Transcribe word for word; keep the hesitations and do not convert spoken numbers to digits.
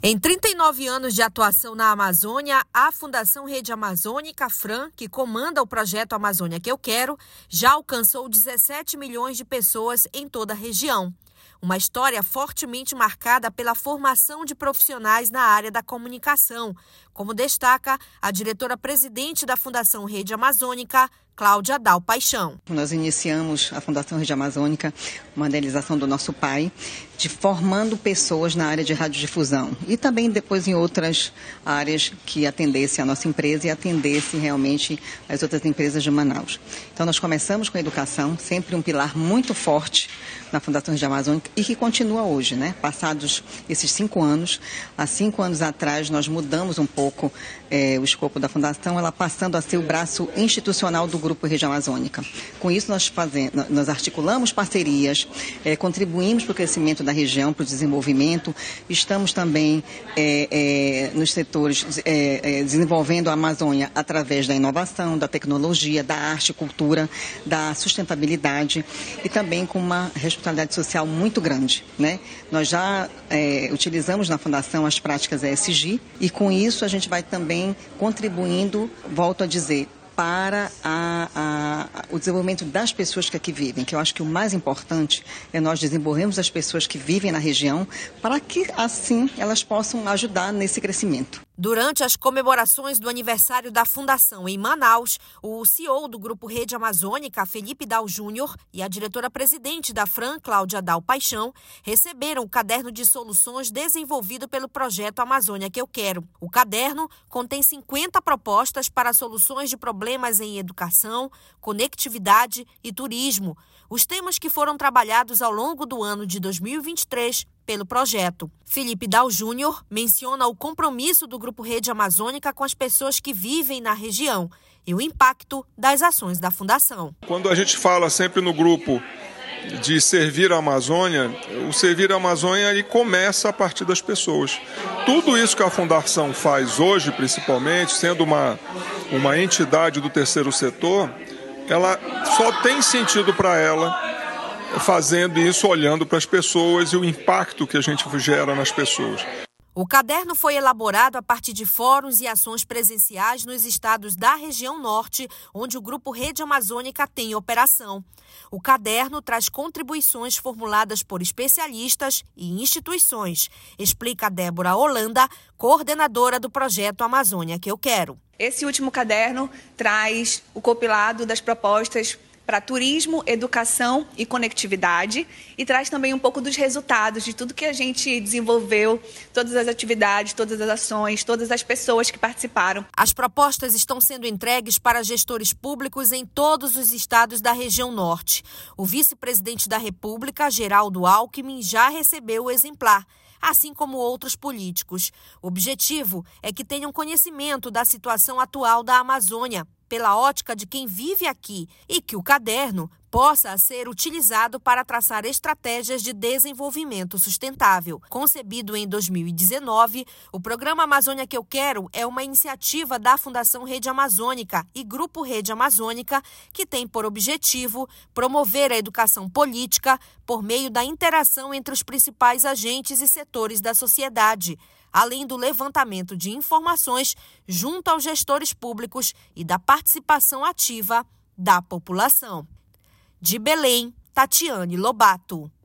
Em trinta e nove anos de atuação na Amazônia, a Fundação Rede Amazônica, FRAM, que comanda o projeto Amazônia que eu quero, já alcançou dezessete milhões de pessoas em toda a região. Uma história fortemente marcada pela formação de profissionais na área da comunicação, como destaca a diretora-presidente da Fundação Rede Amazônica, Cláudia Dal Paixão. Nós iniciamos a Fundação Rede Amazônica, uma idealização do nosso pai, de formando pessoas na área de radiodifusão e também depois em outras áreas que atendessem a nossa empresa e atendessem realmente as outras empresas de Manaus. Então nós começamos com a educação, sempre um pilar muito forte na Fundação Rede Amazônica e que continua hoje, né? Passados esses cinco anos, há cinco anos atrás nós mudamos um pouco é, o escopo da Fundação, ela passando a ser o braço institucional do Grupo Rede Amazônica. Com isso nós, fazemos, nós articulamos parcerias, é, contribuímos para o crescimento da região, para o desenvolvimento, estamos também é, é, nos setores é, é, desenvolvendo a Amazônia através da inovação, da tecnologia, da arte, cultura, da sustentabilidade e também com uma responsabilidade social muito grande, né? Nós já é, utilizamos na Fundação as práticas E S G e com isso a gente vai também contribuindo, volto a dizer, para a, a, o desenvolvimento das pessoas que aqui vivem, que eu acho que o mais importante é nós desenvolvermos as pessoas que vivem na região para que, assim, elas possam ajudar nesse crescimento. Durante as comemorações do aniversário da Fundação em Manaus, o C E O do Grupo Rede Amazônica, Felipe Dal Júnior, e a diretora-presidente da FRAM, Cláudia Dal Paixão, receberam o caderno de soluções desenvolvido pelo projeto Amazônia que eu quero. O caderno contém cinquenta propostas para soluções de problemas em educação, conectividade e turismo, os temas que foram trabalhados ao longo do ano de dois mil e vinte e três pelo projeto. Felipe Dal Júnior menciona o compromisso do Grupo Rede Amazônica com as pessoas que vivem na região e o impacto das ações da Fundação. Quando a gente fala sempre no grupo de servir a Amazônia, o servir a Amazônia ele começa a partir das pessoas. Tudo isso que a Fundação faz hoje, principalmente, sendo uma, uma entidade do terceiro setor, ela só tem sentido para ela fazendo isso, olhando para as pessoas e o impacto que a gente gera nas pessoas. O caderno foi elaborado a partir de fóruns e ações presenciais nos estados da região norte, onde o Grupo Rede Amazônica tem operação. O caderno traz contribuições formuladas por especialistas e instituições, explica Débora Holanda, coordenadora do projeto Amazônia que eu quero. Esse último caderno traz o compilado das propostas para turismo, educação e conectividade e traz também um pouco dos resultados de tudo que a gente desenvolveu, todas as atividades, todas as ações, todas as pessoas que participaram. As propostas estão sendo entregues para gestores públicos em todos os estados da região norte. O vice-presidente da República, Geraldo Alckmin, já recebeu o exemplar, assim como outros políticos. O objetivo é que tenham conhecimento da situação atual da Amazônia, pela ótica de quem vive aqui, e que o caderno possa ser utilizado para traçar estratégias de desenvolvimento sustentável. Concebido em dois mil e dezenove, o programa Amazônia que eu quero é uma iniciativa da Fundação Rede Amazônica e Grupo Rede Amazônica que tem por objetivo promover a educação política por meio da interação entre os principais agentes e setores da sociedade, além do levantamento de informações junto aos gestores públicos e da participação ativa da população. De Belém, Tatiane Lobato.